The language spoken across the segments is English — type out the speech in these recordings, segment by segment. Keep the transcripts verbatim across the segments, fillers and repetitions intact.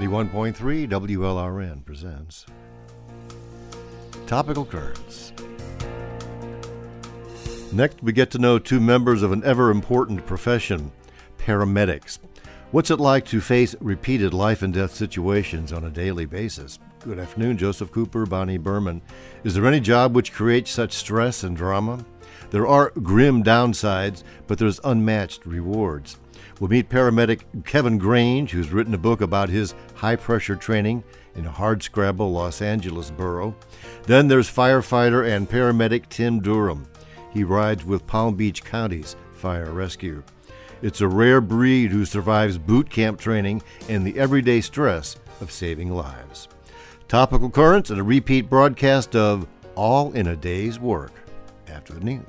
ninety-one point three W L R N presents Topical Currents. Next, we get to know two members of an ever-important profession, paramedics. What's it like to face repeated life and death situations on a daily basis? Good afternoon, Joseph Cooper, Bonnie Berman. Is there any job which creates such stress and drama? There are grim downsides, but there's unmatched rewards. We'll meet paramedic Kevin Grange, who's written a book about his high-pressure training in a hardscrabble Los Angeles borough. Then there's firefighter and paramedic Tim Durham. He rides with Palm Beach County's Fire Rescue. It's a rare breed who survives boot camp training and the everyday stress of saving lives. Topical Currents and a repeat broadcast of All in a Day's Work after the news.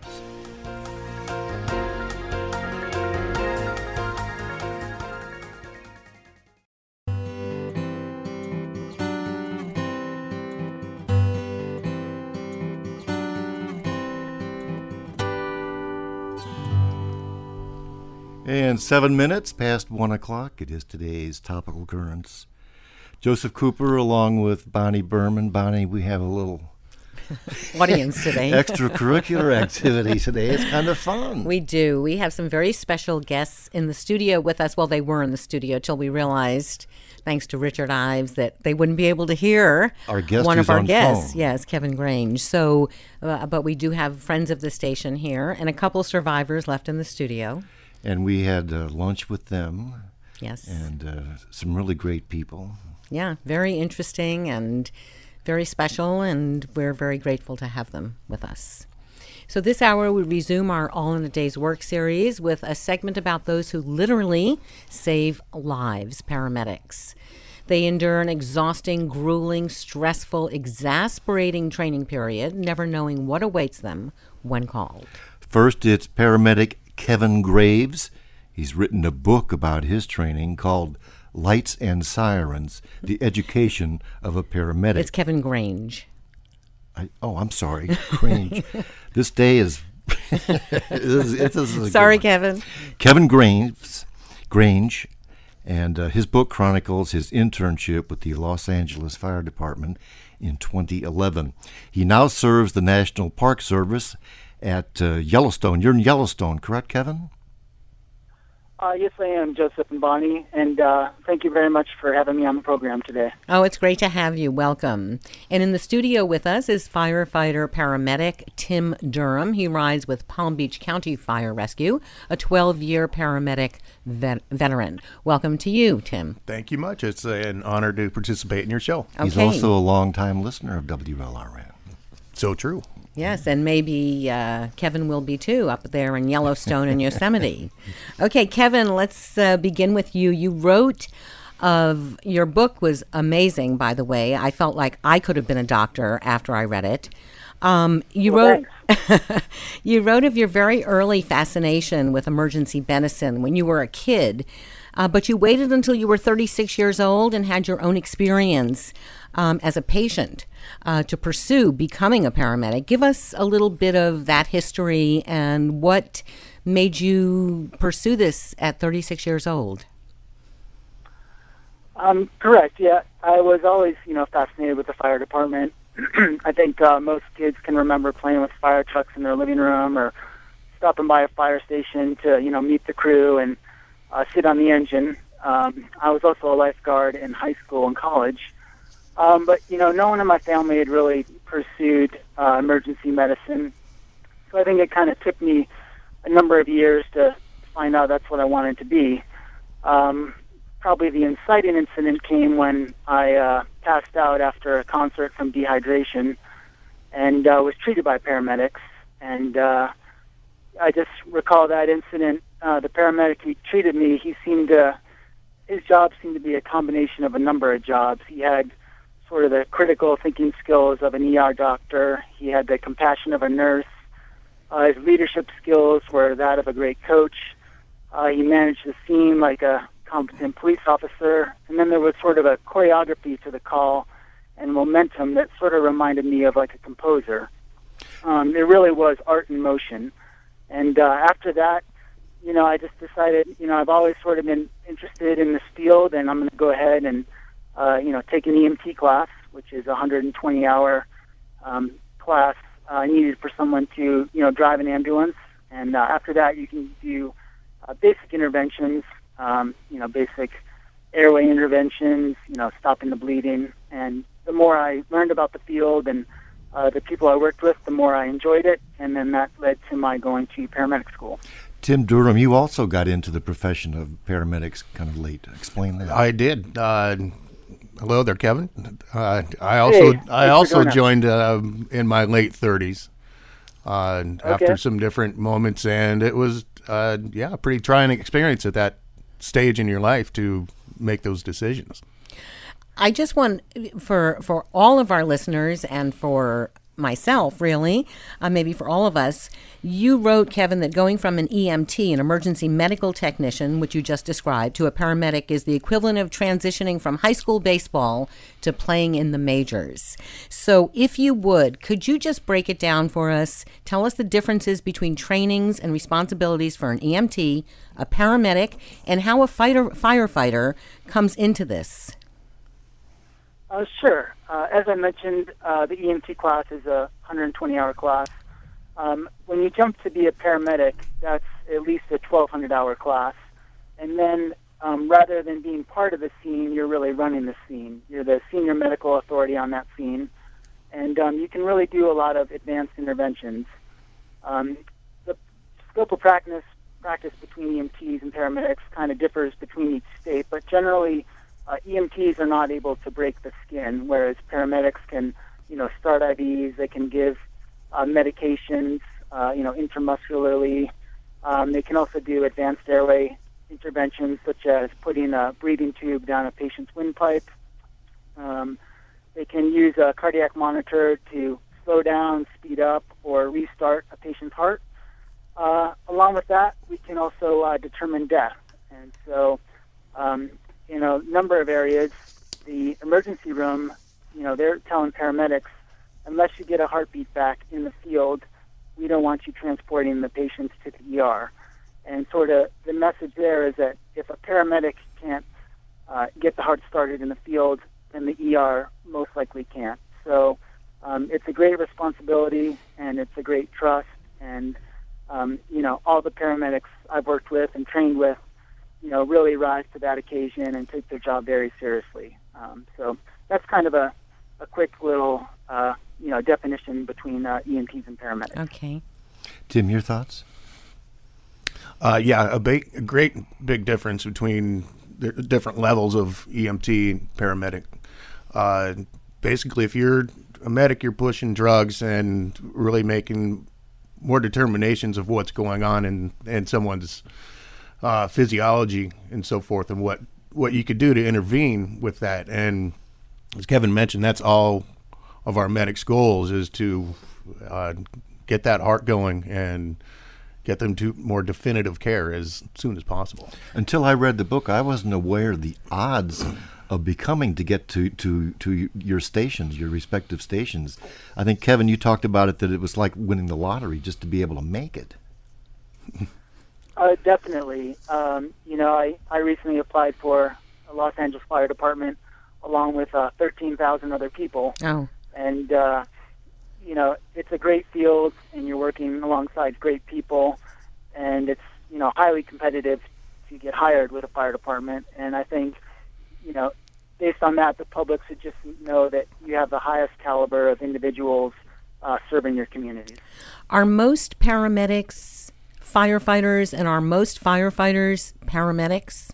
And seven minutes past one o'clock, it is today's Topical Currents. Joseph Cooper along with Bonnie Berman. Bonnie, we have a little audience today. Extracurricular activity today. It's kind of fun. We do. We have some very special guests in the studio with us. Well, they were in the studio till we realized, thanks to Richard Ives, that they wouldn't be able to hear our guest one of our on guests. Phone. Yes, Kevin Grange. So, uh, but we do have friends of the station here and a couple survivors left in the studio. And we had uh, lunch with them. Yes. And uh, some really great people. Yeah, very interesting and very special, and we're very grateful to have them with us. So this hour we resume our All in a Day's Work series with a segment about those who literally save lives, paramedics. They endure an exhausting, grueling, stressful, exasperating training period, never knowing what awaits them when called. First, it's paramedic Kevin Graves. He's written a book about his training called Lights and Sirens, The Education of a Paramedic. It's Kevin Grange. I, oh, I'm sorry, Grange. This day is... it is, it is sorry, Kevin. Kevin Graves, Grange, and uh, his book chronicles his internship with the Los Angeles Fire Department in twenty eleven. He now serves the National Park Service at uh, Yellowstone. You're in Yellowstone, correct, Kevin? Uh, yes, I am, Joseph and Bonnie, and uh, thank you very much for having me on the program today. Oh, it's great to have you. Welcome. And in the studio with us is firefighter paramedic Tim Durham. He rides with Palm Beach County Fire Rescue, a twelve-year paramedic vet- veteran. Welcome to you, Tim. Thank you much. It's an honor to participate in your show. Okay. He's also a longtime listener of W L R N. So true. Yes, and maybe uh, Kevin will be too up there in Yellowstone and Yosemite. Okay, Kevin, let's uh, begin with you. You wrote of your book was amazing, by the way. I felt like I could have been a doctor after I read it. Um, you well, wrote you wrote of your very early fascination with emergency medicine when you were a kid, uh, but you waited until you were thirty-six years old and had your own experience um, as a patient uh, to pursue becoming a paramedic. Give us a little bit of that history and what made you pursue this at thirty-six years old. Um, correct, yeah. I was always, you know, fascinated with the fire department. I think uh, most kids can remember playing with fire trucks in their living room or stopping by a fire station to, you know, meet the crew and uh, sit on the engine. Um, I was also a lifeguard in high school and college. Um, but, you know, no one in my family had really pursued uh, emergency medicine. So I think it kind of took me a number of years to find out that's what I wanted to be. Um, probably the inciting incident came when I uh, passed out after a concert from dehydration and uh, was treated by paramedics. And uh, I just recall that incident. Uh, the paramedic who treated me, he seemed to, his job seemed to be a combination of a number of jobs. He had sort of the critical thinking skills of an E R doctor. He had the compassion of a nurse. Uh, his leadership skills were that of a great coach. Uh, he managed the scene like a competent police officer. And then there was sort of a choreography to the call and momentum that sort of reminded me of like a composer. Um, it really was art in motion. And uh, after that, you know, I just decided, you know, I've always sort of been interested in this field, and I'm going to go ahead and uh, you know, take an E M T class, which is a one hundred twenty hour um, class uh, needed for someone to, you know, drive an ambulance. And uh, after that, you can do uh, basic interventions, um, you know, basic airway interventions, you know, stopping the bleeding. And the more I learned about the field and uh, the people I worked with, the more I enjoyed it. And then that led to my going to paramedic school. Tim Durham, you also got into the profession of paramedics kind of late. Explain that. I did. Uh, hello there, Kevin. Uh, I also Hey, I thanks for also joining us. joined uh, in my late thirties uh, Okay. after some different moments, and it was uh, yeah, a pretty trying experience at that stage in your life to make those decisions. I just want for for all of our listeners and for myself, really, uh, maybe for all of us, you wrote, Kevin, that going from an E M T, an emergency medical technician, which you just described, to a paramedic is the equivalent of transitioning from high school baseball to playing in the majors. So if you would, could you just break it down for us? Tell us the differences between trainings and responsibilities for an E M T, a paramedic, and how a fighter firefighter comes into this. Uh, sure. Uh, as I mentioned, uh, the E M T class is a one hundred twenty hour class. Um, when you jump to be a paramedic, that's at least a twelve hundred hour class. And then um, rather than being part of the scene, you're really running the scene. You're the senior medical authority on that scene. And um, you can really do a lot of advanced interventions. Um, the scope of practice, practice between E M Ts and paramedics kind of differs between each state, but generally Uh, E M Ts are not able to break the skin, whereas paramedics can, you know, start I Vs, they can give uh, medications, uh, you know, intramuscularly. Um, they can also do advanced airway interventions, such as putting a breathing tube down a patient's windpipe. Um, they can use a cardiac monitor to slow down, speed up, or restart a patient's heart. Uh, along with that, we can also uh, determine death. And so, um, in a number of areas, the emergency room, you know, they're telling paramedics, unless you get a heartbeat back in the field, we don't want you transporting the patients to the E R. And sort of the message there is that if a paramedic can't uh, get the heart started in the field, then the E R most likely can't. So um, it's a great responsibility, and it's a great trust. And, um, you know, all the paramedics I've worked with and trained with, you know, really rise to that occasion and take their job very seriously. Um, so that's kind of a, a quick little, uh, you know, definition between uh, E M Ts and paramedics. Okay. Tim, your thoughts? Uh, yeah, a, big, a great big difference between the different levels of E M T and paramedic. Uh, basically, if you're a medic, you're pushing drugs and really making more determinations of what's going on in, in someone's uh, physiology and so forth, and what, what you could do to intervene with that. And as Kevin mentioned, that's all of our medics' goals, is to uh, get that heart going and get them to more definitive care as soon as possible. Until I read the book, I wasn't aware of the odds of becoming to get to, to, to your stations, your respective stations. I think, Kevin, you talked about it, that it was like winning the lottery just to be able to make it. Uh, definitely. Um, you know, I, I recently applied for a Los Angeles Fire Department along with uh, thirteen thousand other people. Oh. And, uh, you know, it's a great field, and you're working alongside great people, and it's, you know, highly competitive to get hired with a fire department. And I think, you know, based on that, the public should just know that you have the highest caliber of individuals uh, serving your communities. Are most paramedics firefighters, and are most firefighters paramedics?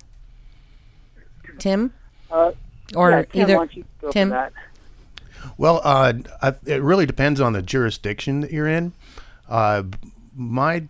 Tim? Uh, Or yeah, Tim, either why don't you go for Tim? that? Well, uh, I, it really depends on the jurisdiction that you're in. Uh, my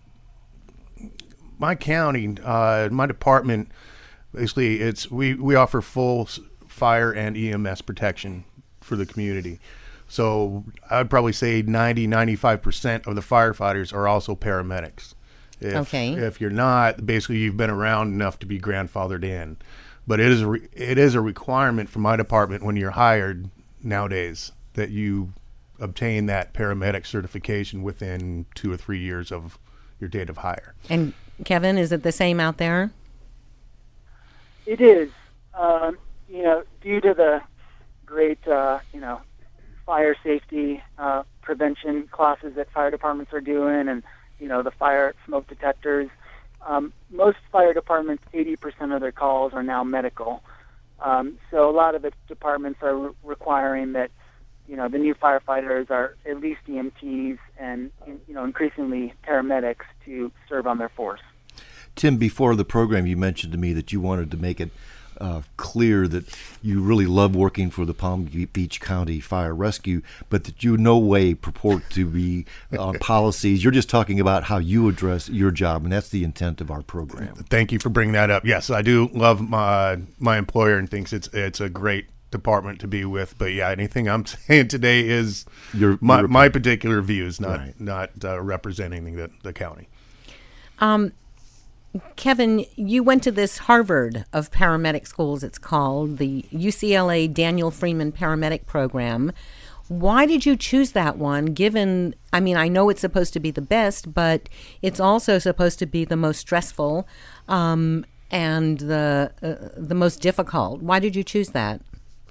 my county, uh, my department, basically, it's we, we offer full s- fire and E M S protection for the community. So I'd probably say ninety, ninety-five percent of the firefighters are also paramedics. If, Okay. If you're not, basically you've been around enough to be grandfathered in. But it is a re- it is a requirement for my department when you're hired nowadays that you obtain that paramedic certification within two or three years of your date of hire. And Kevin, is it the same out there? It is. Um, you know, due to the great, uh, you know, fire safety uh, prevention classes that fire departments are doing, and you know, the fire smoke detectors, um, most fire departments, eighty percent of their calls are now medical. Um, so a lot of the departments are re- requiring that, you know, the new firefighters are at least E M Ts and, you know, increasingly paramedics to serve on their force. Tim, before the program, you mentioned to me that you wanted to make it uh, clear that you really love working for the Palm Beach County Fire Rescue, but that you in no way purport to be on policies. You're just talking about how you address your job, and that's the intent of our program. Thank you for bringing that up. Yes, I do love my my employer and thinks it's it's a great department to be with. But yeah, anything I'm saying today is your, my, your my particular views, not right. not uh, representing the, the county. Um, Kevin, you went to this Harvard of paramedic schools, it's called, the U C L A Daniel Freeman Paramedic Program. Why did you choose that one, given, I mean, I know it's supposed to be the best, but it's also supposed to be the most stressful um, and the uh, the most difficult. Why did you choose that?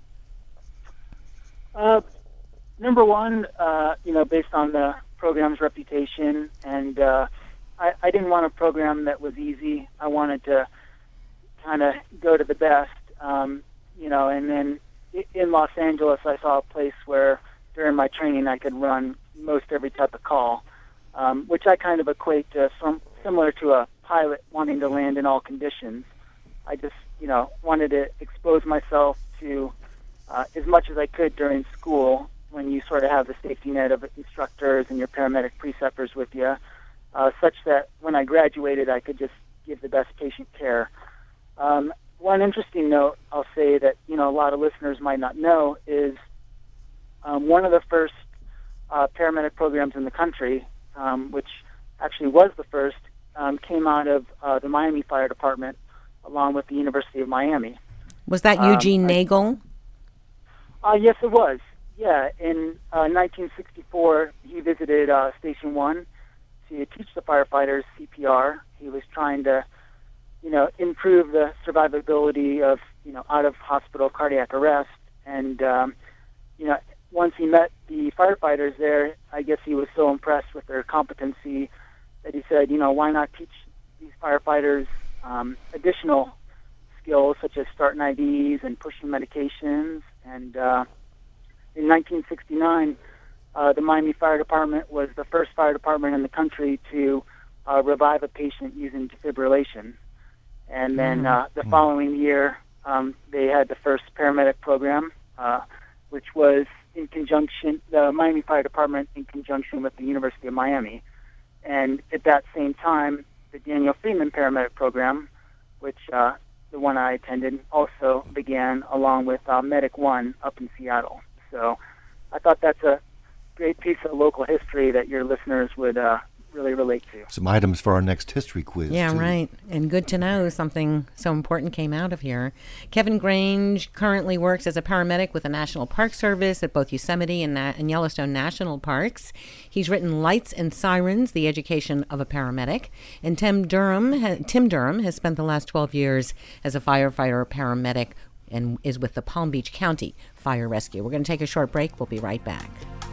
Uh, number one, uh, you know, based on the program's reputation, and uh, I, I didn't want a program that was easy. I wanted to kind of go to the best, um, you know, and then in Los Angeles, I saw a place where during my training I could run most every type of call, um, which I kind of equate to some, similar to a pilot wanting to land in all conditions. I just, you know, wanted to expose myself to uh, as much as I could during school when you sort of have the safety net of instructors and your paramedic preceptors with you, uh, such that when I graduated I could just give the best patient care. Um, one interesting note I'll say that, you know, a lot of listeners might not know is um, one of the first uh, paramedic programs in the country, um, which actually was the first, um, came out of uh, the Miami Fire Department along with the University of Miami. Was that Um, Eugene I- Nagel? Uh, yes, it was. Yeah, in uh, nineteen sixty-four, he visited uh, Station One to teach the firefighters C P R. He was trying to, you know, improve the survivability of, you know, out-of-hospital cardiac arrest. And, um, you know, once he met the firefighters there, I guess he was so impressed with their competency that he said, you know, why not teach these firefighters um, additional skills such as starting I Vs and pushing medications. And uh, in nineteen sixty-nine, uh, the Miami Fire Department was the first fire department in the country to uh, revive a patient using defibrillation. And then uh, the following year, um, they had the first paramedic program, uh, which was in conjunction, the Miami Fire Department in conjunction with the University of Miami. And at that same time, the Daniel Freeman Paramedic Program, which uh, the one I attended, also began along with uh, Medic One up in Seattle. So I thought that's a great piece of local history that your listeners would uh, really relate to. Some items for our next history quiz. Yeah, too. right. And good to know something so important came out of here. Kevin Grange currently works as a paramedic with the National Park Service at both Yosemite and, Na- and Yellowstone National Parks. He's written Lights and Sirens, The Education of a Paramedic. And Tim Durham, ha- Tim Durham has spent the last twelve years as a firefighter paramedic and is with the Palm Beach County Fire Rescue. We're going to take a short break. We'll be right back.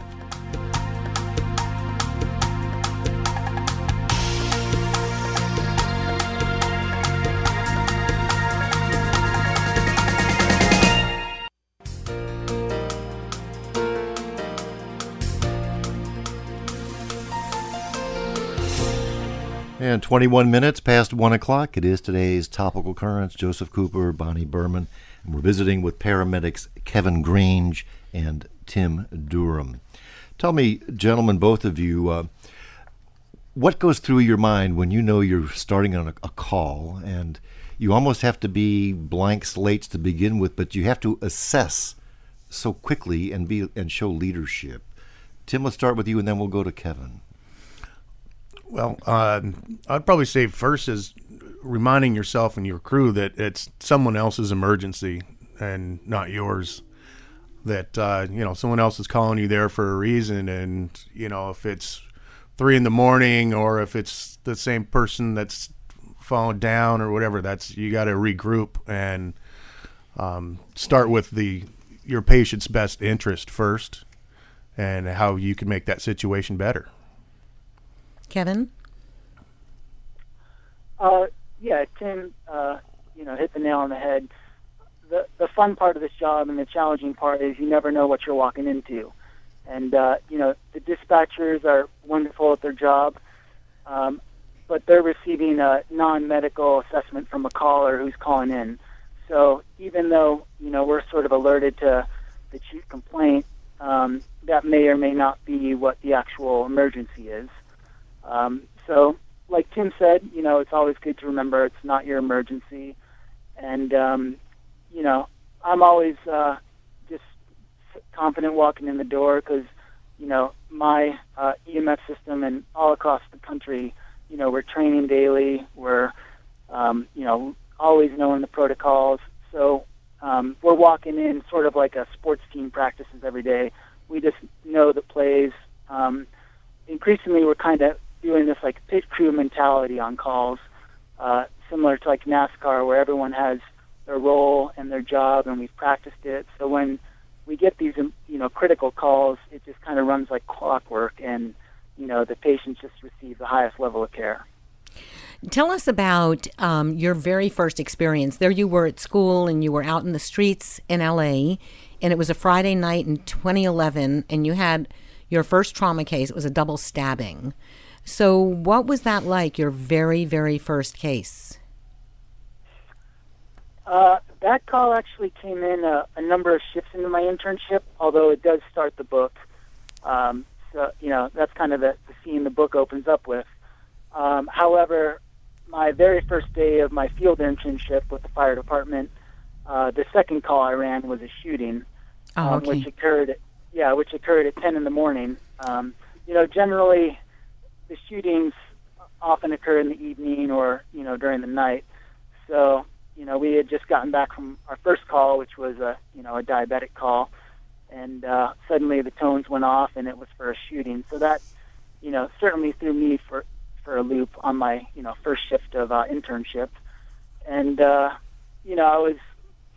And twenty-one minutes past one o'clock. It is today's Topical Currents. Joseph Cooper, Bonnie Berman, and we're visiting with paramedics Kevin Grange and Tim Durham. Tell me, gentlemen, both of you, uh, what goes through your mind when you know you're starting on a, a call and you almost have to be blank slates to begin with, but you have to assess so quickly and be and show leadership? Tim, let's start with you, and then we'll go to Kevin. Well, uh, I'd probably say first is reminding yourself and your crew that it's someone else's emergency and not yours. That, uh, you know, someone else is calling you there for a reason. And, you know, if it's three in the morning or if it's the same person that's fallen down or whatever, that's, you got to regroup and um, start with the your patient's best interest first, and how you can make that situation better. Kevin? Uh, yeah, Tim, uh, you know, hit the nail on the head. The the fun part of this job and the challenging part is you never know what you're walking into. And, uh, you know, the dispatchers are wonderful at their job, um, but they're receiving a non-medical assessment from a caller who's calling in. So even though, you know, we're sort of alerted to the chief complaint, um, that may or may not be what the actual emergency is. Um, so, like Tim said, you know, it's always good to remember it's not your emergency. And, um, you know, I'm always uh, just confident walking in the door because, you know, my uh, E M F system and all across the country, you know, we're training daily. We're, um, you know, always knowing the protocols. So um, we're walking in sort of like a sports team practices every day. We just know the plays. Um, increasingly, we're kind of doing this like pit crew mentality on calls, uh, similar to like NASCAR, where everyone has their role and their job, and we've practiced it. So when we get these, you know, critical calls, it just kind of runs like clockwork, and, you know, the patients just receive the highest level of care. Tell us about um, your very first experience. There you were at school, and you were out in the streets in L A, and it was a Friday night in twenty eleven, and you had your first trauma case. It was a double stabbing. So what was that like, your very, very first case? Uh, that call actually came in a, a number of shifts into my internship, although it does start the book. Um, so, you know, that's kind of the, the scene the book opens up with. Um, however, my very first day of my field internship with the fire department, uh, the second call I ran was a shooting, oh, um, okay. which occurred, at, yeah, which occurred at ten in the morning. Um, you know, generally, the shootings often occur in the evening or, you know, during the night. So, you know, we had just gotten back from our first call, which was a, you know, a diabetic call, and uh, suddenly the tones went off, and it was for a shooting. So that, you know, certainly threw me for for a loop on my, you know, first shift of uh, internship, and uh, you know, I was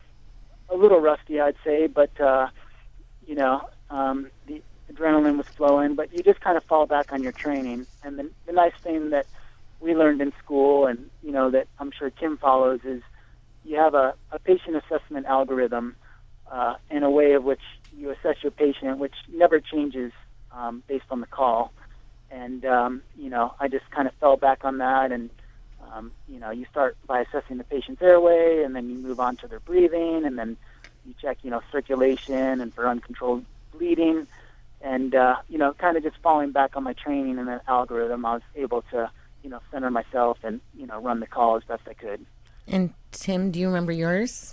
a little rusty, I'd say, but uh, you know, um, the adrenaline was flowing, but you just kind of fall back on your training. And the, the nice thing that we learned in school, and, you know, that I'm sure Tim follows, is you have a, a patient assessment algorithm uh, in a way of which you assess your patient, which never changes um, based on the call. And, um, you know, I just kind of fell back on that. And, um, you know, you start by assessing the patient's airway, and then you move on to their breathing, and then you check, you know, circulation and for uncontrolled bleeding. And, uh, you know, kind of just falling back on my training and that algorithm, I was able to, you know, center myself and, you know, run the call as best I could. And Tim, do you remember yours?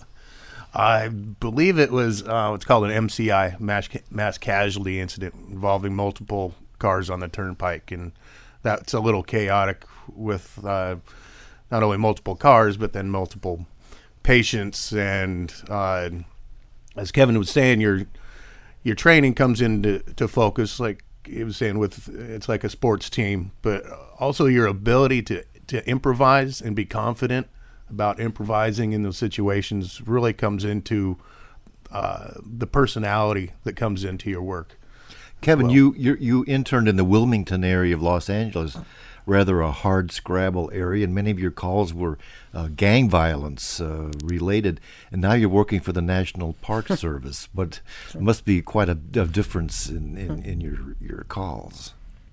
I believe it was uh, what's called an M C I, mass, mass casualty incident, involving multiple cars on the turnpike. And that's a little chaotic with uh, not only multiple cars, but then multiple patients. And uh, as Kevin was saying, you're your training comes into to focus, like he was saying, with it's like a sports team, but also your ability to, to improvise and be confident about improvising in those situations really comes into uh, the personality that comes into your work. Kevin, Well- you, you you interned in the Wilmington area of Los Angeles, rather a hard scrabble area, and many of your calls were uh, gang violence uh, related, and now you're working for the National Park Service, but it must be quite a, a difference in, in, in your, your calls.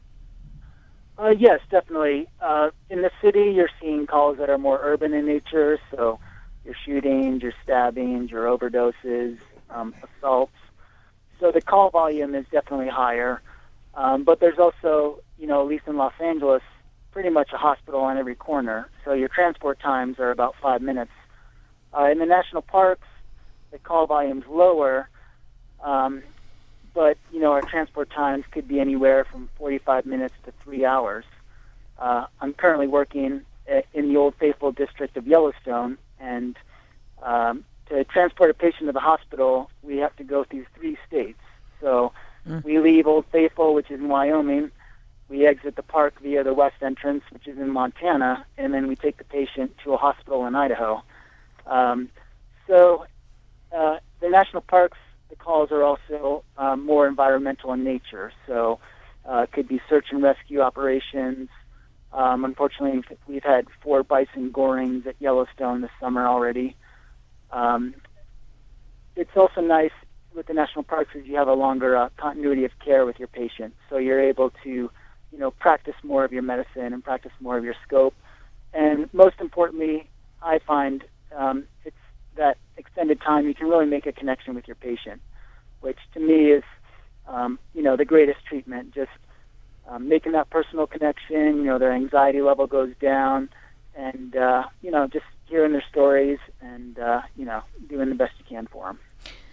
Uh, yes, definitely. Uh, in the city, you're seeing calls that are more urban in nature, so your shootings, your stabbings, your overdoses, um, assaults. So the call volume is definitely higher. Um, but there's also, you know, at least in Los Angeles, pretty much a hospital on every corner. So your transport times are about five minutes. Uh, in the national parks, the call volume's lower, um, but, you know, our transport times could be anywhere from forty-five minutes to three hours. Uh, I'm currently working in the Old Faithful district of Yellowstone, and um, to transport a patient to the hospital, we have to go through three states. So mm. we leave Old Faithful, which is in Wyoming. We exit the park via the west entrance, which is in Montana, and then we take the patient to a hospital in Idaho. Um, so, uh, the national parks, the calls are also um, more environmental in nature. So uh, it could be search and rescue operations. Um, unfortunately, we've had four bison gorings at Yellowstone this summer already. Um, it's also nice with the national parks is you have a longer uh, continuity of care with your patient. So you're able to, you know, practice more of your medicine and practice more of your scope. And most importantly, I find um, it's that extended time you can really make a connection with your patient, which to me is, um, you know, the greatest treatment. Just um, making that personal connection, you know, their anxiety level goes down, and, uh, you know, just hearing their stories and, uh, you know, doing the best you can for them.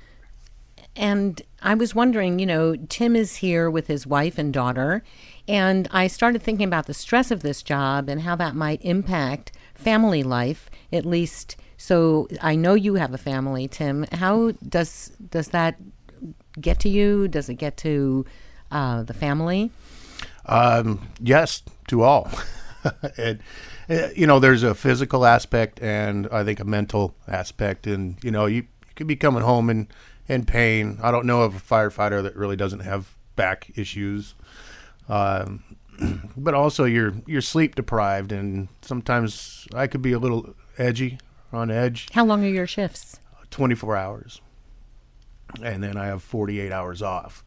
And I was wondering, you know, Tim is here with his wife and daughter, and I started thinking about the stress of this job and how that might impact family life, at least. So I know you have a family, Tim. How does does that get to you? Does it get to uh, the family? Um, yes, to all. and, uh, you know, there's a physical aspect and I think a mental aspect. And, you know, you, you could be coming home in, in pain. I don't know of a firefighter that really doesn't have back issues. Um, but also you're, you're sleep deprived, and sometimes I could be a little edgy, on edge. How long are your shifts? twenty-four hours. And then I have forty-eight hours off.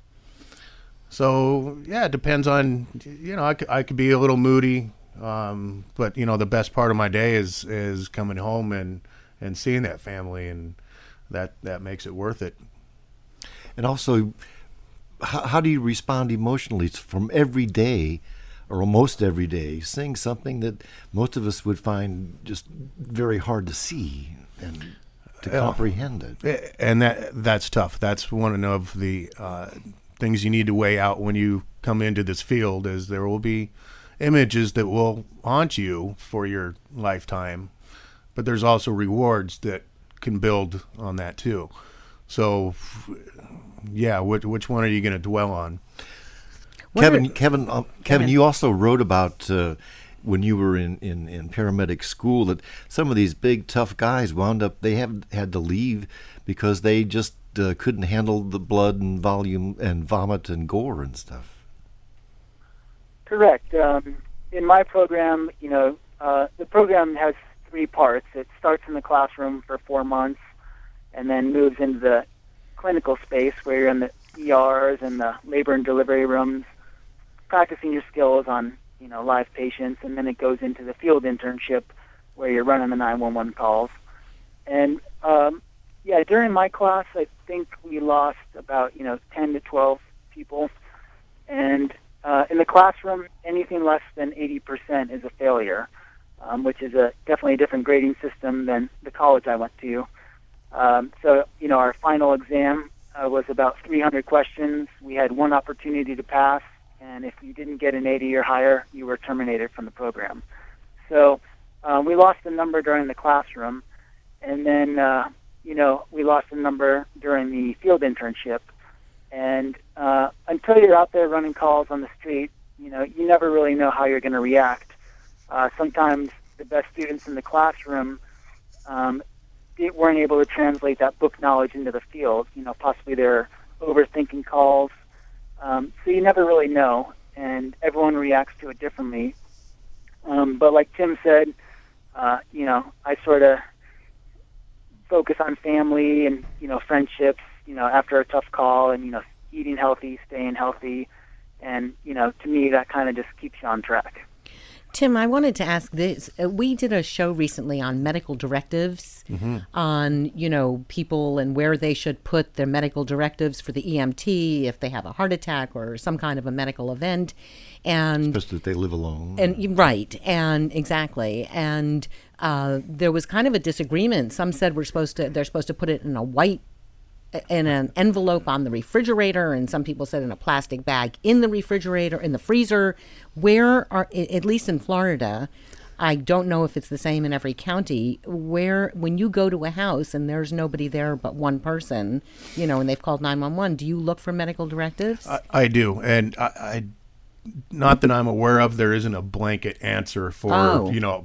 So, yeah, it depends on, you know, I could, I could be a little moody, um, but, you know, the best part of my day is is coming home and, and seeing that family, and that, that makes it worth it. And also, how, how do you respond emotionally from every day, or almost every day, seeing something that most of us would find just very hard to see and to Yeah. comprehend it? And that that's tough. That's one of the uh, things you need to weigh out when you come into this field, is there will be images that will haunt you for your lifetime, but there's also rewards that can build on that too. So, yeah, which, which one are you going to dwell on? What Kevin, are- Kevin, uh, Kevin, you also wrote about uh, when you were in, in, in paramedic school that some of these big tough guys wound up, they have had to leave because they just uh, couldn't handle the blood and volume and vomit and gore and stuff. Correct. Um, in my program, you know, uh, the program has three parts. It starts in the classroom for four months and then moves into the clinical space where you're in the E Rs and the labor and delivery rooms, practicing your skills on, you know, live patients, and then it goes into the field internship where you're running the nine one one calls. And, um, yeah, during my class, I think we lost about, you know, ten to twelve people. And uh, in the classroom, anything less than eighty percent is a failure, um, which is a definitely a different grading system than the college I went to. Um, so, you know, our final exam uh, was about three hundred questions. We had one opportunity to pass, and if you didn't get an eighty or higher, you were terminated from the program. So uh, we lost the number during the classroom, and then, uh, you know, we lost the number during the field internship. And uh, until you're out there running calls on the street, you know, you never really know how you're going to react. Uh, sometimes the best students in the classroom um, they weren't able to translate that book knowledge into the field. You know, possibly they're overthinking calls. Um, so you never really know, and everyone reacts to it differently. Um, but like Tim said, uh, you know, I sort of focus on family and, you know, friendships, you know, after a tough call, and, you know, eating healthy, staying healthy. And, you know, to me, that kind of just keeps you on track. Tim, I wanted to ask this. Uh, we did a show recently on medical directives, mm-hmm. on, you know, people and where they should put their medical directives for the E M T if they have a heart attack or some kind of a medical event. And especially if they live alone. And right, and exactly. And uh, there was kind of a disagreement. Some said we're supposed to, they're supposed to put it in a white in an envelope on the refrigerator, and some people said in a plastic bag in the refrigerator, in the freezer. Where are, at least in Florida, I don't know if it's the same in every county, where when you go to a house and there's nobody there but one person, you know, and they've called nine one one, do you look for medical directives? I, I do, and I, I, not that I'm aware of, there isn't a blanket answer for, Oh. you know,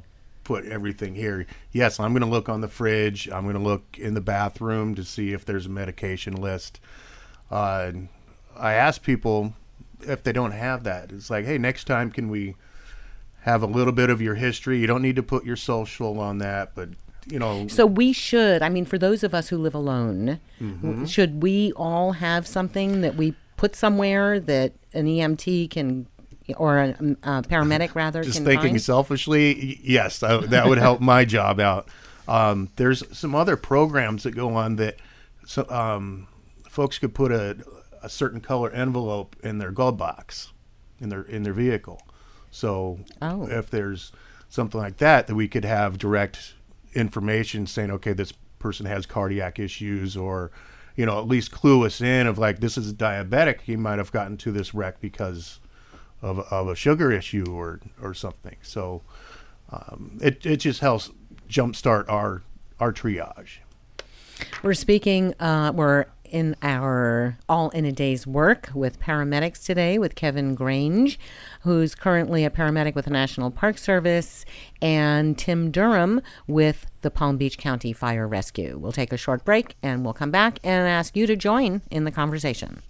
put everything here. Yes, I'm going to look on the fridge. I'm going to look in the bathroom to see if there's a medication list. Uh, I ask people if they don't have that. It's like, hey, next time can we have a little bit of your history? You don't need to put your social on that, but you know. So we should, I mean, for those of us who live alone, Mm-hmm. should we all have something that we put somewhere that an E M T can, or a, a paramedic rather, Just can thinking find? selfishly, y- yes, I, that would help my job out. Um, there's some other programs that go on that so, um, folks could put a, a certain color envelope in their glove box, in their in their vehicle. So Oh. if there's something like that, that we could have direct information saying, okay, this person has cardiac issues, or, you know, at least clue us in of like, this is a diabetic. He might have gotten to this wreck because of, of a sugar issue or, or something. So um, it, it just helps jumpstart our, our triage. We're speaking, uh, we're in our All in a Day's Work with paramedics today with Kevin Grange, who's currently a paramedic with the National Park Service, and Tim Durham with the Palm Beach County Fire Rescue. We'll take a short break and we'll come back and ask you to join in the conversation.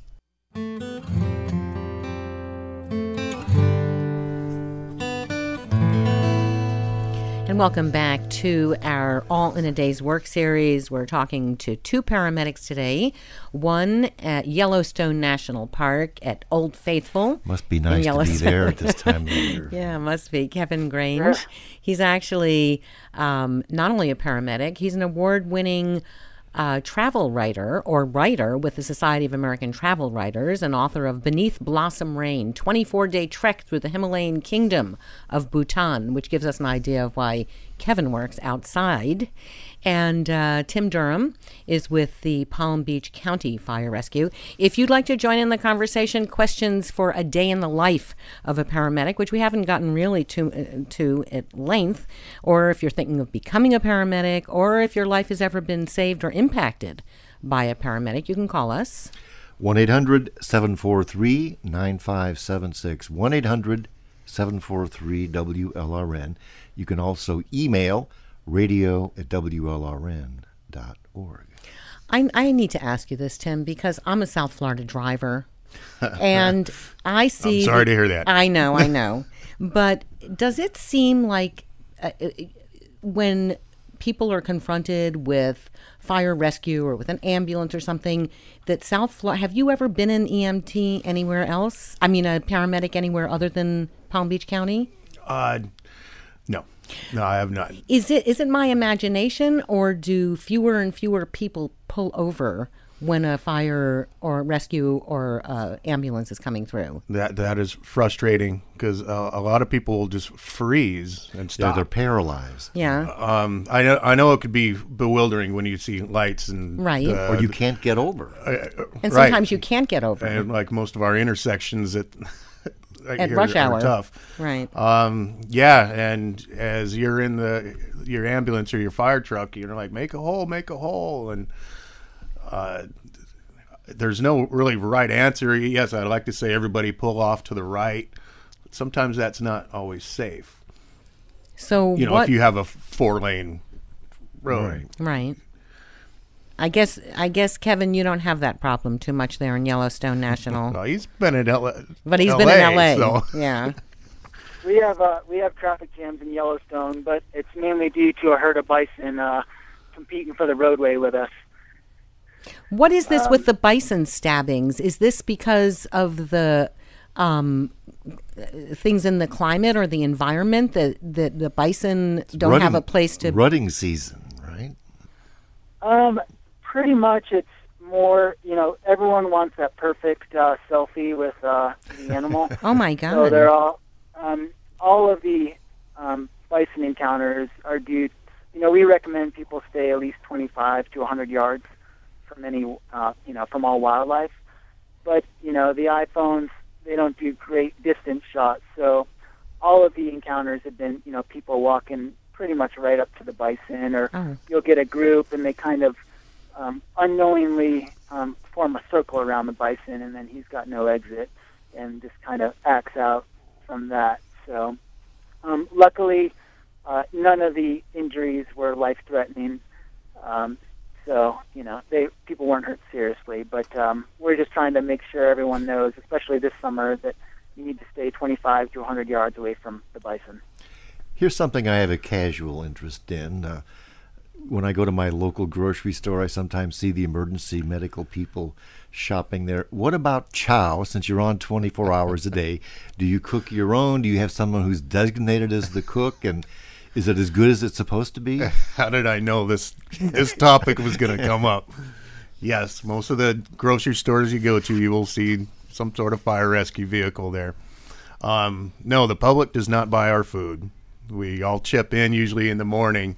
And welcome back to our All in a Day's Work series. We're talking to two paramedics today. One at Yellowstone National Park at Old Faithful. Must be in nice to be Yellowstone. there at this time of year. Yeah, must be. Kevin Grange. He's actually um, not only a paramedic, he's an award-winning uh, travel writer or writer with the Society of American Travel Writers and author of Beneath Blossom Rain, twenty-four day trek through the Himalayan kingdom of Bhutan, which gives us an idea of why Kevin works outside. And uh, Tim Durham is with the Palm Beach County Fire Rescue. If you'd like to join in the conversation, questions for a day in the life of a paramedic, which we haven't gotten really to, uh, to at length, or if you're thinking of becoming a paramedic, or if your life has ever been saved or impacted by a paramedic, you can call us. one eight hundred seven four three nine five seven six. one eight hundred seven four three W L R N. You can also email radio at W L R N dot org. I, I need to ask you this, Tim, because I'm a South Florida driver, and I see... I'm sorry to hear that. I know, I know. But does it seem like uh, when people are confronted with fire rescue or with an ambulance or something, that South Florida... Have you ever been an E M T anywhere else? I mean, a paramedic anywhere other than Palm Beach County? Uh, no, no, I have not. Is it is it my imagination, or do fewer and fewer people pull over when a fire or rescue or uh, ambulance is coming through? That that is frustrating because uh, a lot of people will just freeze and Yeah, stop. they're paralyzed. Yeah, um, I know I know it could be bewildering when you see lights and Right. uh, Or you can't get over. and right. sometimes you can't get over. and like most of our intersections at At rush hour. tough. Right. Um, yeah, and as you're in the your ambulance or your fire truck, you're like, make a hole, make a hole, and uh, there's no really right answer. Yes, I'd like to say everybody pull off to the right, but sometimes that's not always safe. So You know, what? if you have a four lane road. Right. Right. I guess I guess Kevin, you don't have that problem too much there in Yellowstone National, Well, he's been in L A, but he's been in L A. So. Yeah. We have uh, we have traffic jams in Yellowstone, but it's mainly due to a herd of bison uh, competing for the roadway with us. What is this with the bison stabbings? Is this because of the um, things in the climate or the environment that, that the bison don't Rutting- have a place to? Rutting season, right? Um, pretty much, it's more, you know, everyone wants that perfect uh, selfie with uh, the animal. Oh my So God! they're all, um, all of the um, bison encounters are due. You know, we recommend people stay at least twenty-five to one hundred yards from any, uh, you know, from all wildlife. But you know, the iPhones, they don't do great distance shots. So all of the encounters have been, you know, people walking pretty much right up to the bison, or Oh. you'll get a group and they kind of um, unknowingly um, form a circle around the bison, and then he's got no exit and just kind of acts out from that. So um, luckily, uh, none of the injuries were life-threatening. Um, so, you know, they people weren't hurt seriously. But um, we're just trying to make sure everyone knows, especially this summer, that you need to stay twenty-five to one hundred yards away from the bison. Here's something I have a casual interest in. Uh, when I go to my local grocery store, I sometimes see the emergency medical people shopping there. What about chow, since you're on twenty-four hours a day? Do you cook your own? Do you have someone who's designated as the cook? And is it as good as it's supposed to be? How did I know this this topic was going to come up? Yes, most of the grocery stores you go to, you will see some sort of fire rescue vehicle there. Um, no, the public does not buy our food. We all chip in usually in the morning.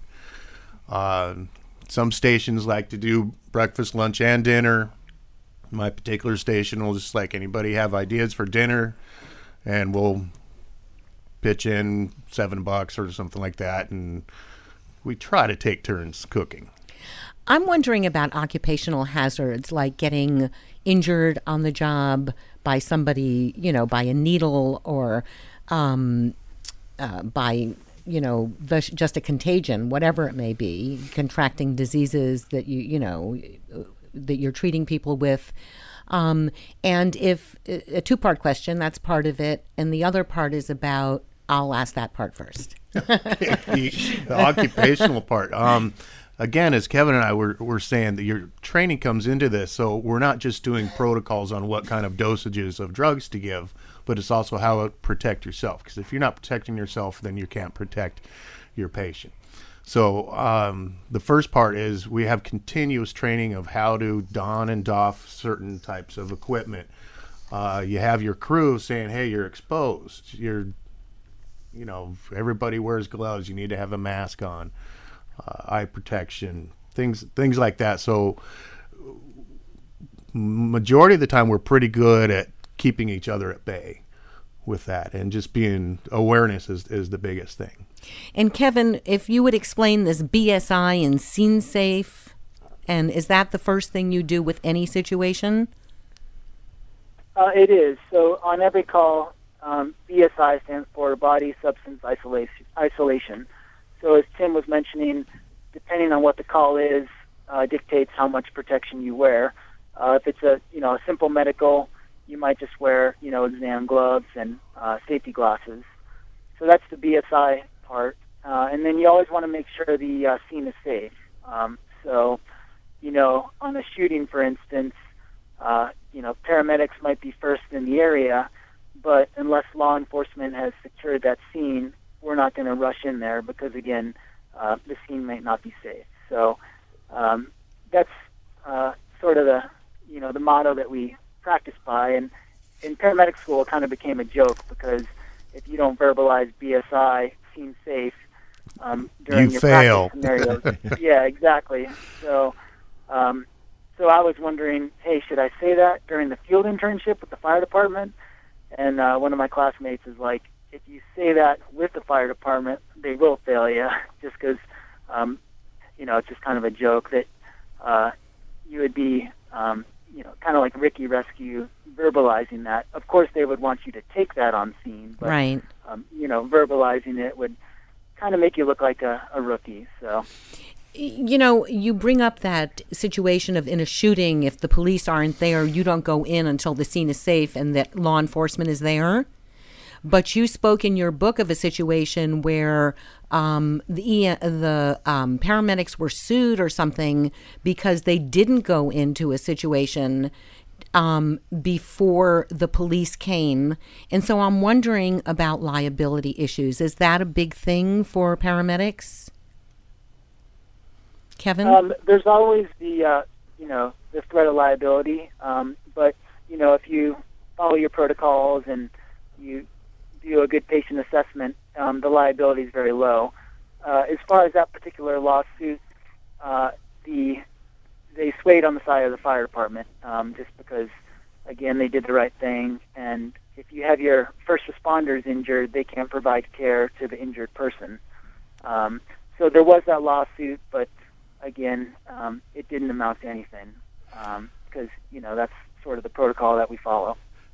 Uh, some stations like to do breakfast, lunch, and dinner. My particular station will just like anybody have ideas for dinner, and we'll pitch in seven bucks or something like that, and we try to take turns cooking. I'm wondering about occupational hazards, like getting injured on the job by somebody, you know, by a needle or um, uh, by, you know, the, just a contagion, whatever it may be, contracting diseases that you, you know, that you're treating people with. Um, and if a two-part question, that's part of it, and the other part is about. I'll ask that part first. the, the occupational part. Um, again, as Kevin and I were, were saying, that your training comes into this, so we're not just doing protocols on what kind of dosages of drugs to give, but it's also how to protect yourself. Because if you're not protecting yourself, then you can't protect your patient. So um, the first part is we have continuous training of how to don and doff certain types of equipment. Uh, you have your crew saying, hey, you're exposed. You're You know, everybody wears gloves. You need to have a mask on, uh, eye protection, things things like that. So majority of the time, we're pretty good at keeping each other at bay with that, and just being awareness is, is the biggest thing. And Kevin, if you would explain this B S I and Scene Safe, and is that the first thing you do with any situation? Uh, it is. So on every call, Um, B S I stands for Body Substance Isolation. Isolation. So as Tim was mentioning, depending on what the call is, uh, dictates how much protection you wear. Uh, if it's a you know a simple medical, you might just wear you know exam gloves and uh, safety glasses. So that's the B S I part. Uh, and then you always want to make sure the uh, scene is safe. Um, so you know on a shooting, for instance, uh, you know paramedics might be first in the area. But unless law enforcement has secured that scene, we're not going to rush in there because, again, uh, the scene might not be safe. So um, that's uh, sort of the, you know, the motto that we practice by. And in paramedic school, it kind of became a joke because if you don't verbalize B S I, scene safe, um, during you your fail. practice scenarios. Yeah, exactly. So, um, so I was wondering, hey, should I say that during the field internship with the fire department? And uh, one of my classmates is like, if you say that with the fire department, they will fail you, just because, um, you know, it's just kind of a joke that uh, you would be, um, you know, kind of like Ricky Rescue verbalizing that. Of course, they would want you to take that on scene, but, right. um, you know, verbalizing it would kind of make you look like a, a rookie. So. You know, you bring up that situation of in a shooting, if the police aren't there, you don't go in until the scene is safe and that law enforcement is there. But you spoke in your book of a situation where um, the the um, paramedics were sued or something because they didn't go into a situation um, before the police came. And so I'm wondering about liability issues. Is that a big thing for paramedics? Kevin? Um, there's always the, uh, you know, the threat of liability. Um, but, you know, if you follow your protocols and you do a good patient assessment, um, the liability is very low. Uh, as far as that particular lawsuit, uh, the they swayed on the side of the fire department um, just because, again, they did the right thing. And if you have your first responders injured, they can't provide care to the injured person. Um, so there was that lawsuit, but again, um, it didn't amount to anything because, um, you know, that's sort of the protocol that we follow.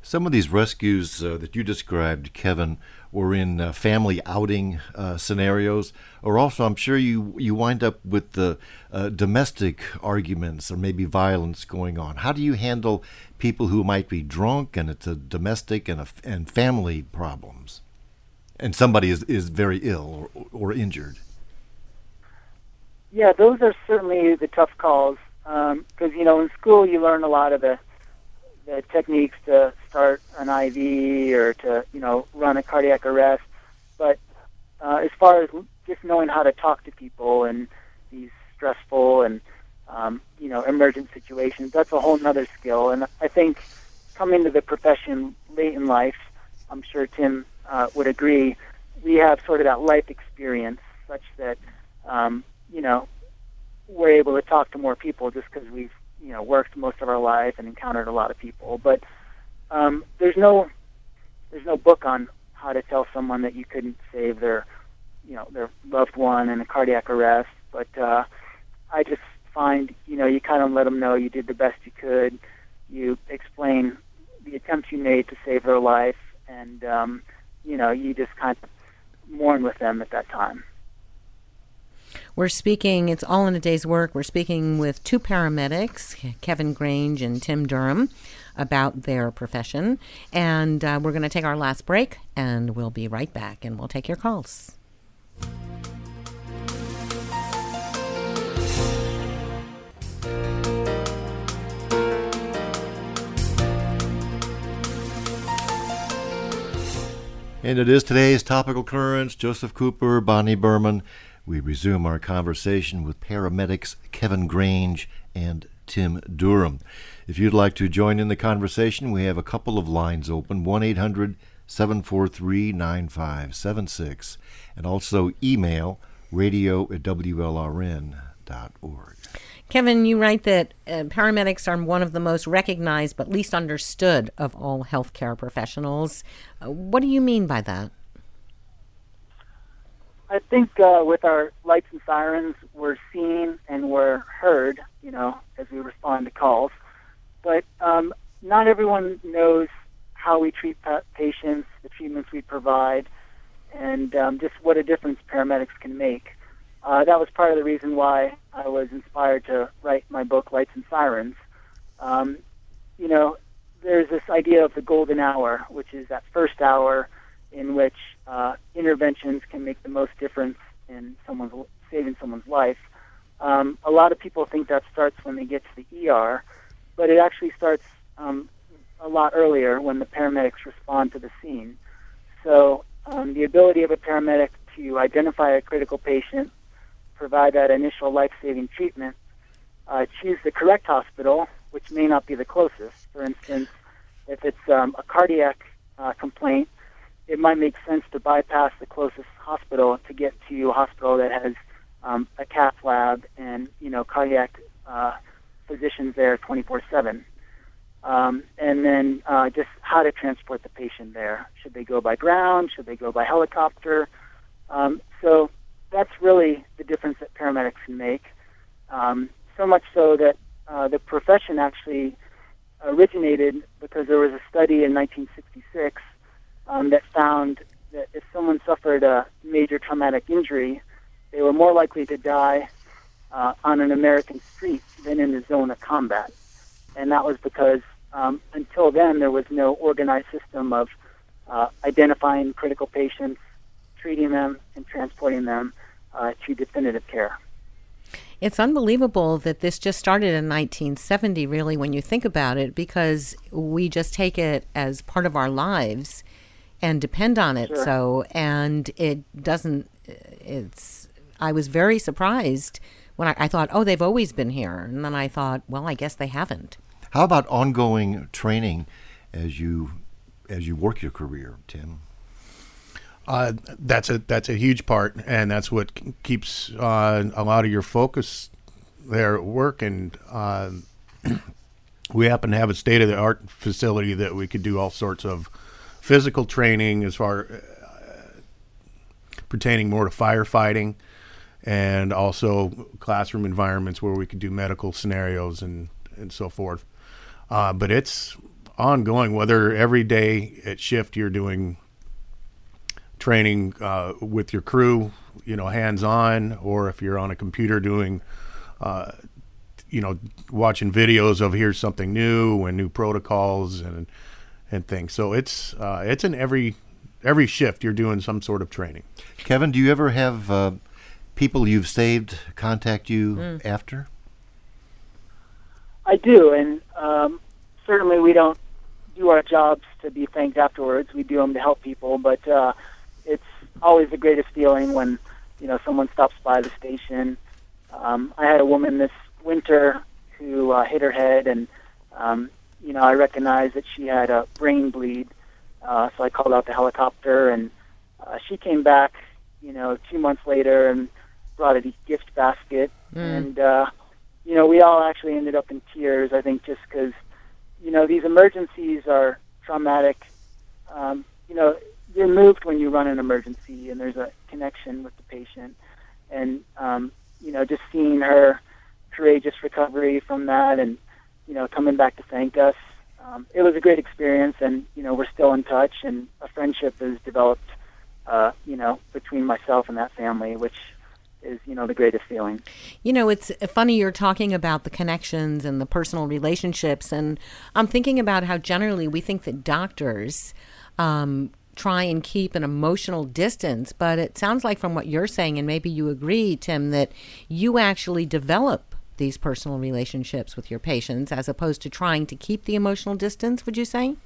Some of these rescues uh, that you described, Kevin, were in uh, family outing uh, scenarios, or also I'm sure you, you wind up with the uh, domestic arguments or maybe violence going on. How do you handle people who might be drunk and it's a domestic and, a, and family problems, and somebody is, is very ill or, or injured? Yeah, those are certainly the tough calls because, um, you know, in school you learn a lot of the the techniques to start an I V or to, you know, run a cardiac arrest. But uh, as far as just knowing how to talk to people in these stressful and, um, you know, emergent situations, that's a whole nother skill. And I think coming to the profession late in life, I'm sure Tim uh, would agree, we have sort of that life experience such that, um, you know, we're able to talk to more people just because we've, you know, worked most of our life and encountered a lot of people. But um, there's no there's no book on how to tell someone that you couldn't save their, you know, their loved one in a cardiac arrest. But uh, I just find, you know, you kind of let them know you did the best you could. You explain the attempts you made to save their life, and um, you know, you just kind of mourn with them at that time. We're speaking, it's all in a day's work. We're speaking with two paramedics, Kevin Grange and Tim Durham, about their profession. And uh, we're going to take our last break, and we'll be right back, and we'll take your calls. And it is today's Topical Currents. Joseph Cooper, Bonnie Berman. We resume our conversation with paramedics Kevin Grange and Tim Durham. If you'd like to join in the conversation, we have a couple of lines open, one eight hundred seven four three nine five seven six, and also email radio at w l r n dot org. Kevin, you write that uh, paramedics are one of the most recognized but least understood of all healthcare professionals. Uh, what do you mean by that? I think uh, with our lights and sirens, we're seen and we're heard, you know, as we respond to calls. But um, not everyone knows how we treat pa- patients, the treatments we provide, and um, just what a difference paramedics can make. Uh, that was part of the reason why I was inspired to write my book, Lights and Sirens. Um, you know, there's this idea of the golden hour, which is that first hour in which uh, interventions can make the most difference in someone's saving someone's life. Um, a lot of people think that starts when they get to the E R, but it actually starts um, a lot earlier when the paramedics respond to the scene. So um, the ability of a paramedic to identify a critical patient, provide that initial life-saving treatment, uh, choose the correct hospital, which may not be the closest. For instance, if it's um, a cardiac uh, complaint, it might make sense to bypass the closest hospital to get to a hospital that has um, a cath lab and, you know, cardiac uh, physicians there twenty-four seven. Um, and then uh, just how to transport the patient there. Should they go by ground? Should they go by helicopter? Um, so that's really the difference that paramedics can make. Um, so much so that uh, the profession actually originated because there was a study in nineteen sixty-six Um, that found that if someone suffered a major traumatic injury, they were more likely to die uh, on an American street than in the zone of combat. And that was because um, until then there was no organized system of uh, identifying critical patients, treating them, and transporting them uh, to definitive care. It's unbelievable that this just started in nineteen seventy, really, when you think about it, because we just take it as part of our lives and depend on it. Sure. So, and it doesn't, it's, I was very surprised when I, I thought, oh, they've always been here. And then I thought, well, I guess they haven't. How about ongoing training as you as you work your career, Tim? Uh, that's a that's a huge part, and that's what keeps uh, a lot of your focus there at work. And uh, we happen to have a state-of-the-art facility that we could do all sorts of physical training as far uh, pertaining more to firefighting, and also classroom environments where we could do medical scenarios and, and so forth. Uh, but it's ongoing, whether every day at shift you're doing training uh, with your crew, you know, hands-on, or if you're on a computer doing, uh, you know, watching videos of here's something new and new protocols and and things. So it's uh, it's in every every shift you're doing some sort of training. Kevin, do you ever have uh, people you've saved contact you mm. after? I do, and um, certainly we don't do our jobs to be thanked afterwards. We do them to help people, but uh, it's always the greatest feeling when, you know, someone stops by the station. Um, I had a woman this winter who uh, hit her head, and, um, you know, I recognized that she had a brain bleed, uh, so I called out the helicopter, and uh, she came back, you know, two months later and brought a gift basket, mm. and, uh, you know, we all actually ended up in tears, I think, just because, you know, these emergencies are traumatic. Um, you know, you're moved when you run an emergency, and there's a connection with the patient. And, um, you know, just seeing her courageous recovery from that and, you know, coming back to thank us, um, it was a great experience. And, you know, we're still in touch, and a friendship has developed, uh, you know, between myself and that family, which is, you know, the greatest feeling. You know, it's funny you're talking about the connections and the personal relationships, and I'm thinking about how generally we think that doctors um, try and keep an emotional distance, but it sounds like from what you're saying, and maybe you agree, Tim, that you actually develop these personal relationships with your patients as opposed to trying to keep the emotional distance, would you say?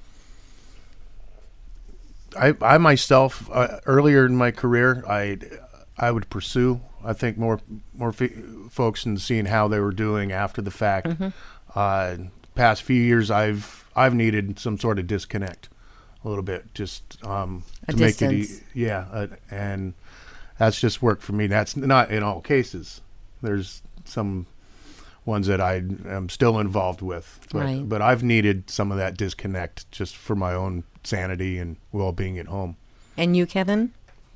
I, I myself, uh, earlier in my career, I I would pursue, I think, more more f- folks and seeing how they were doing after the fact. Mm-hmm. Uh, past few years, I've I've needed some sort of disconnect, a little bit, just um, a to distance. make it, e- yeah, uh, and that's just worked for me. That's not in all cases. There's some ones that I am still involved with, but right. but I've needed some of that disconnect just for my own sanity and well-being at home. And you, Kevin?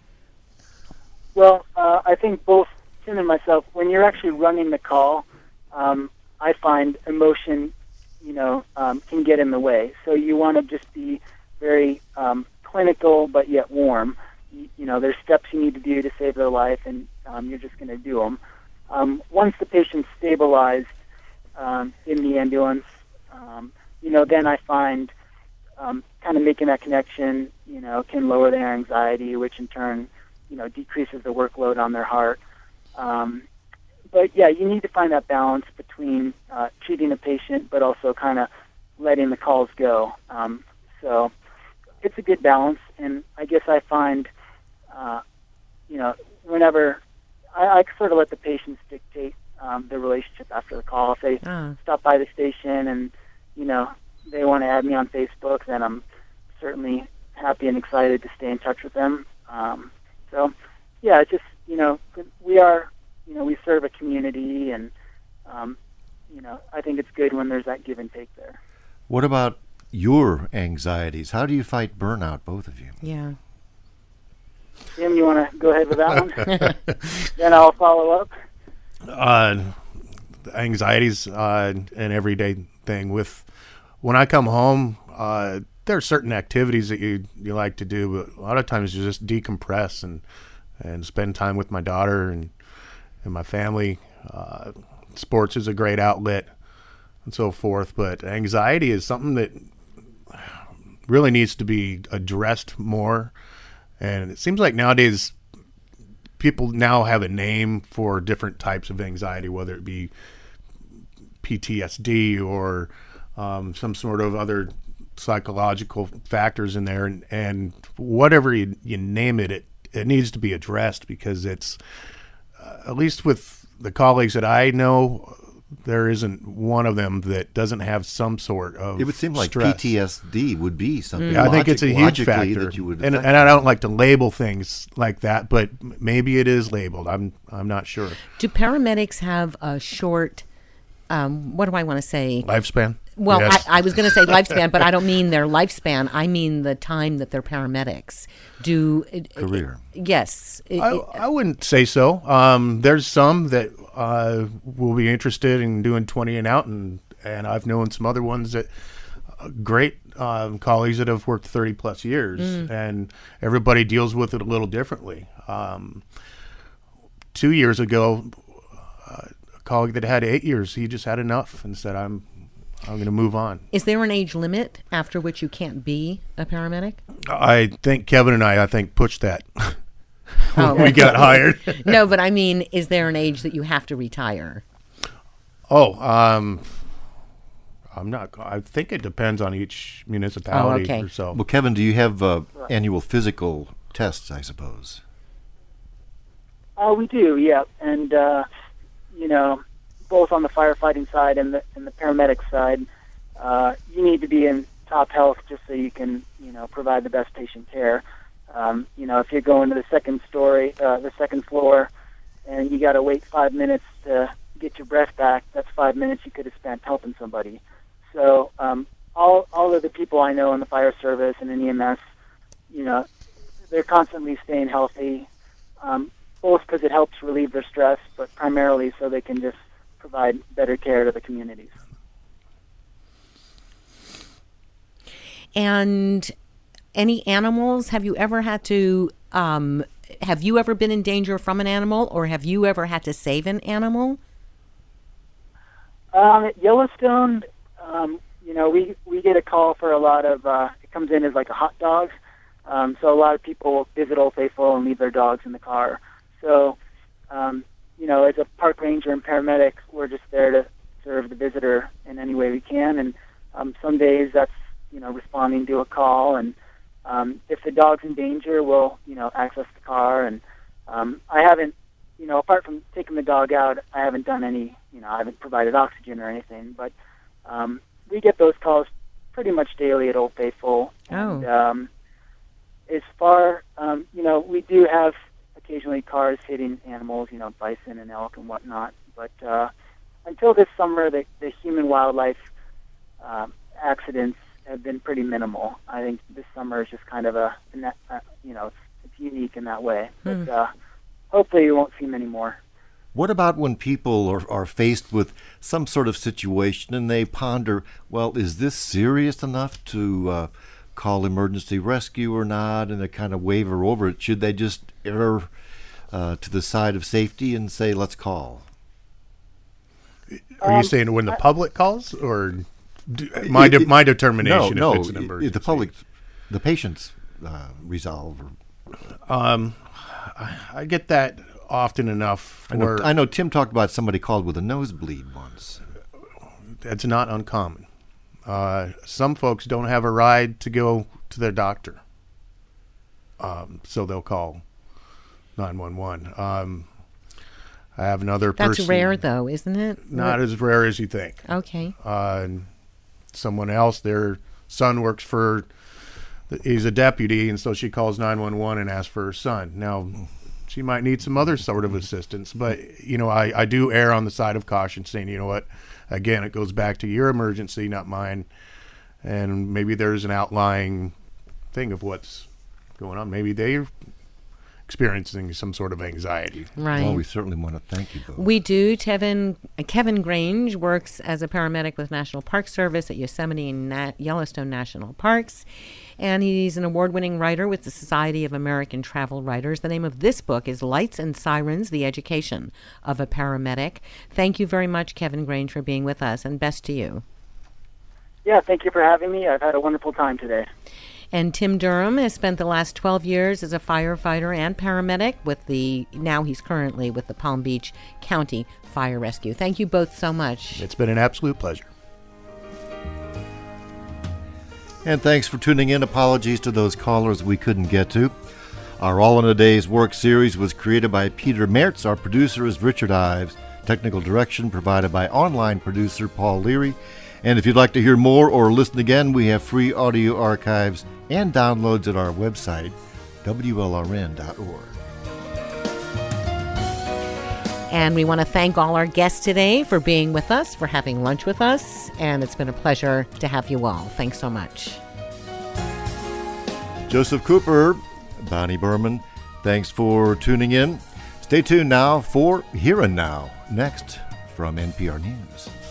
Well, uh, I think both Tim and myself, when you're actually running the call, um, I find emotion, you know, um, can get in the way. So you want to just be very um, clinical, but yet warm. You, you know, there's steps you need to do to save their life, and um, you're just going to do them. Um, once the patient's stabilized um, in the ambulance, um, you know, then I find um, kind of making that connection, you know, can lower their anxiety, which in turn, you know, decreases the workload on their heart. Um, but yeah, you need to find that balance between uh, treating a patient, but also kind of letting the calls go. Um, so it's a good balance, and I guess I find, uh, you know, whenever I, I sort of let the patients dictate um, the relationship after the call. If they uh. stop by the station and, you know, they want to add me on Facebook, then I'm certainly happy and excited to stay in touch with them. Um, So, yeah, it's just, you know, we are, you know, we serve a community, and, um, you know, I think it's good when there's that give and take there. What about your anxieties? How do you fight burnout, both of you? Yeah. Tim, you want to go ahead with that one? Then I'll follow up. Uh, anxieties, uh, an everyday thing. With when I come home, uh, there are certain activities that you you like to do, but a lot of times you just decompress and and spend time with my daughter and and my family. Uh, sports is a great outlet and so forth, but anxiety is something that really needs to be addressed more. And it seems like nowadays people now have a name for different types of anxiety, whether it be P T S D or um, some sort of other psychological factors in there, and, and whatever you, you name it, it, it needs to be addressed, because it's, uh, at least with the colleagues that I know, there isn't one of them that doesn't have some sort of It would seem like stress. P T S D would be something. Yeah, I think it's a huge factor, that you would and, and I don't like to label things like that, but maybe it is labeled. I'm I'm not sure. Do paramedics have a short, um, what do I want to say? Lifespan? Well, Yes. I, I was going to say lifespan, but I don't mean their lifespan. I mean the time that they're paramedics. Do Career. Yes. It- I, it- I wouldn't say so. Um, there's some that uh, will be interested in doing twenty and out, and, and I've known some other ones that great um, colleagues that have worked thirty plus years, mm. and everybody deals with it a little differently. Um, two years ago, uh, a colleague that had eight years, he just had enough and said, I'm I'm going to move on. Is there an age limit after which you can't be a paramedic? I think Kevin and I, I think, pushed that. Oh, we got hired. No, but I mean, is there an age that you have to retire? Oh, um, I'm not. I think it depends on each municipality. Oh, okay. Or so. Well, Kevin, do you have uh, annual physical tests, I suppose? Uh, we do, yeah. And, uh, you know, both on the firefighting side and the, and the paramedic side, uh, you need to be in top health just so you can, you know, provide the best patient care. Um, you know, if you're going to the second story, uh, the second floor, and you got to wait five minutes to get your breath back, that's five minutes you could have spent helping somebody. So um, all all of the people I know in the fire service and in E M S, you know, they're constantly staying healthy, um, both because it helps relieve their stress, but primarily so they can just provide better care to the communities. And any animals? Have you ever had to, um, have you ever been in danger from an animal, or have you ever had to save an animal? Um, at Yellowstone, um, you know, we, we get a call for a lot of, uh, it comes in as like a hot dog. Um, so a lot of people visit Old Faithful and leave their dogs in the car. So, um, you know, as a park ranger and paramedic, we're just there to serve the visitor in any way we can. And um, some days that's, you know, responding to a call. And um, if the dog's in danger, we'll, you know, access the car. And um, I haven't, you know, apart from taking the dog out, I haven't done any, you know, I haven't provided oxygen or anything. But um, we get those calls pretty much daily at Old Faithful. Oh. And um, as far, um, you know, we do have occasionally cars hitting animals, you know, bison and elk and whatnot. But uh, until this summer, the, the human-wildlife um, accidents have been pretty minimal. I think this summer is just kind of a, a you know, it's, it's unique in that way. Hmm. But uh, hopefully you won't see many more. What about when people are, are faced with some sort of situation and they ponder, well, is this serious enough to uh, call emergency rescue or not, and they kind of waver over it? Should they just err uh, to the side of safety and say, let's call? Are you Um, saying when the public calls, or do, my de- my determination no, if no, it's an emergency? the public, the patients uh, resolve. Or, Um, I, I get that often enough. I know, Where I know Tim talked about somebody called with a nosebleed once. that's not uncommon. Uh, some folks don't have a ride to go to their doctor, um, so they'll call nine one one. Um, I have another That's person. rare, though, isn't it? Not as rare as you think. Okay. Uh, someone else, their son works for, he's a deputy, and so she calls nine one one and asks for her son. Now, she might need some other sort of assistance, but, you know, I, I do err on the side of caution, saying, you know what, again, it goes back to your emergency, not mine, and maybe there's an outlying thing of what's going on. Maybe they're experiencing some sort of anxiety. Right. Well, we certainly want to thank you both. We do. Tevin, uh, Kevin Grange works as a paramedic with National Park Service at Yosemite and Na- Yellowstone National Parks. And he's an award-winning writer with the Society of American Travel Writers. The name of this book is Lights and Sirens, The Education of a Paramedic. Thank you very much, Kevin Grange, for being with us, and best to you. Yeah, thank you for having me. I've had a wonderful time today. And Tim Durham has spent the last twelve years as a firefighter and paramedic with the, now he's currently with the Palm Beach County Fire Rescue. Thank you both so much. It's been an absolute pleasure. And thanks for tuning in. Apologies to those callers we couldn't get to. Our All in a Day's Work series was created by Peter Mertz. Our producer is Richard Ives. Technical direction provided by online producer Paul Leary. And if you'd like to hear more or listen again, we have free audio archives and downloads at our website, W L R N dot org. And we want to thank all our guests today for being with us, for having lunch with us, and it's been a pleasure to have you all. Thanks so much. Joseph Cooper, Bonnie Berman, thanks for tuning in. Stay tuned now for Here and Now, next from N P R News.